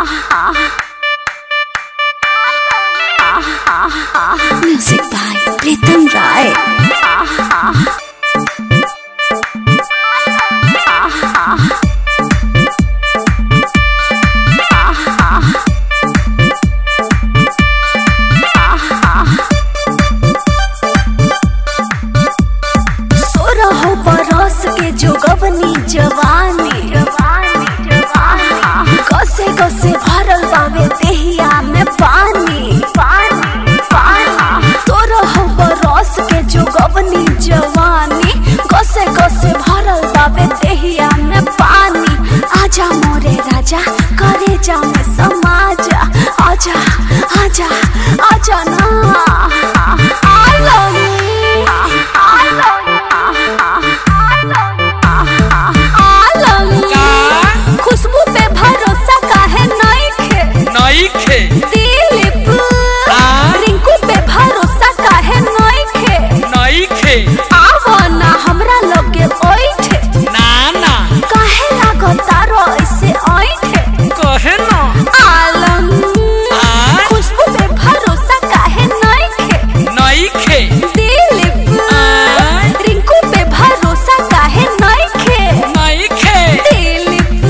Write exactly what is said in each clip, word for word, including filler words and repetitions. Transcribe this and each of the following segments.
Music by Pritam Rai. सोरह बरस के जोगवनी जवानी कसे कसे भरल बावे देहिया में पानी पानी पानी सोरह बरस के जोगवनी जवानी कसे कसे भरल बावे देहिया में पानी। आजा मोरे राजा करे जा में समाज आजा आजा आजा ना I love you I love you खुशबू पे भरोसा काहे नइखे नइखे दिलीप रिंकू पे भरोसा काहे नइखे नइखे आवो ना हमरा लगे ओइठे ना ना काहे लागता रो ऐसे ओइठे कहे ना आलम खुशबू पे भरोसा काहे नइखे नइखे दिलीप रिंकू पे भरोसा काहे नइखे नइखे दिलीप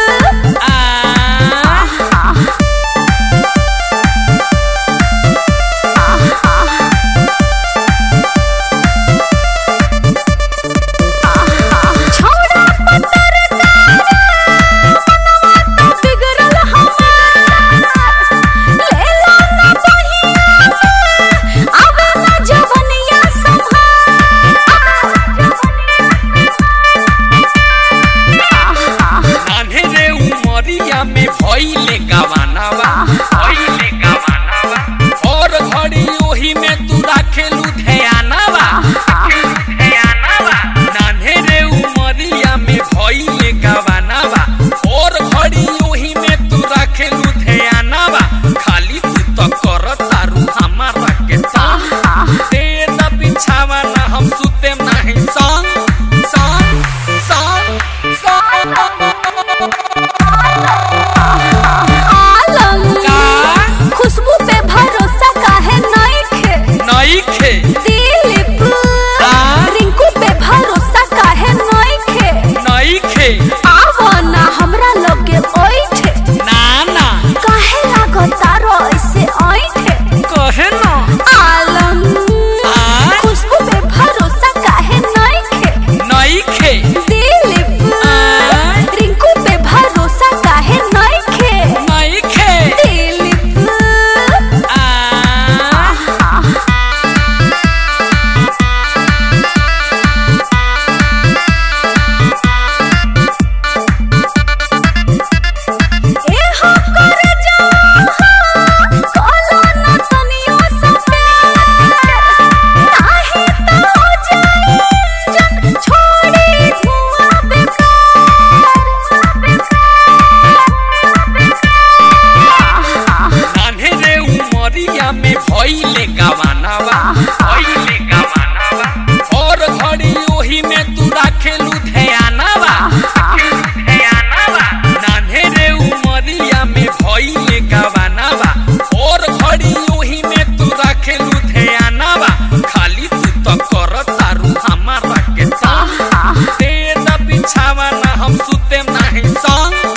छोड़ा पत्थर बिगड़ल हमार लेला ना बहिया आवे ना जवनिया नान्हे रे उमरिया में भइले गवानावा भइले गवानावा और घड़ी ओही में तू राखेलू ध्यानावा ध्यानावा नान्हे रे उमरिया में भइले गवानावा और घड़ी ओही में तू राखेलू ध्यानावा खाली तू तो करतारू हमारा के संग दे द बिछावा ना हम सुते नहीं संग संग संग संग आलम खुशबू पे भरोसा काहे नइखे नइखे दिलीप रिंकू पे भरोसा काहे नइखे नइखे आवो ना हमरा लगे ओइठे ना ना काहे लागता रो ऐसे ओइठे कहे ना आलम खुशबू पे भरोसा काहे नइखे नइखे दिलीप रिंकू पे भरोसा काहे नइखे नइखे दिलीप ए हो करे जा कोला ना तनियो सपे नाही त हो जाई जन छोड़ी धुआं नान्हे रे उमरिया में भइले गवानावा भइले गवानावा और घड़ी ओही में तू राखेलू ध्यानावा ध्यानावा नान्हे रे उमरिया में भइले गवानावा और घड़ी ओही में तू राखेलू ध्यानावा खाली तू तो करतारू हमारा के संग दे द बिछावा ना हम सुते नहीं संग